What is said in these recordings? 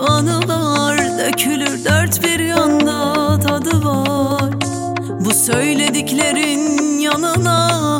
anılar dökülür dört bir yanda, tadı var. Bu söylediklerin yanına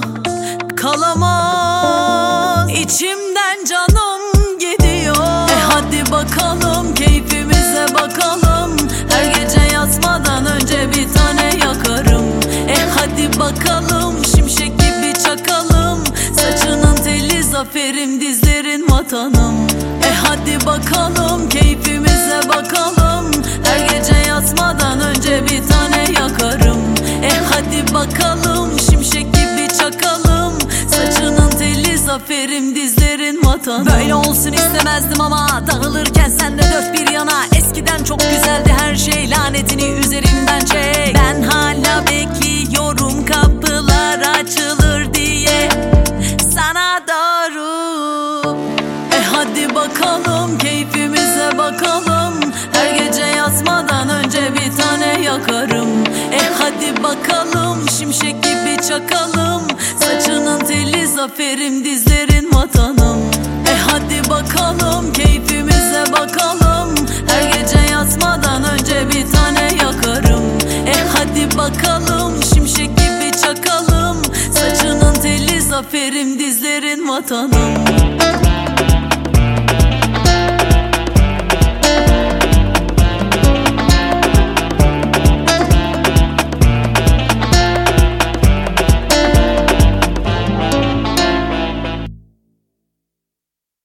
kalamaz. İçimden canım gidiyor. Hadi bakalım, keyfimize bakalım. Her gece yatmadan önce bir tane yakarım. Hadi bakalım, şimşek gibi çakalım. Saçının teli zaferim, dizlerin vatanım. Hadi bakalım, keyfimize bakalım. Her gece yatmadan önce bir tane yakarım. Hadi bakalım, şimşek gibi çakalım. Saçının teli zaferim, dizlerin vatanım. Böyle olsun istemezdim ama dağılırken sen de dört bir yana. Eskiden çok güzeldi her şey, lanetini üzerimden çek. Ben hala bekliyorum kapılar açılır diye sana doğru. Hadi bakalım, keyfimize bakalım. Her gece yatmadan önce bir tane yakarım. Hadi bakalım, şimşek gibi çakalım. Saçının teli zaferim, dizlerin vatanım. Hadi bakalım, keyfimize bakalım. Her gece yatmadan önce bir tane yakarım. Hadi bakalım, şimşek gibi çakalım. Saçının teli zaferim, dizlerin vatanım.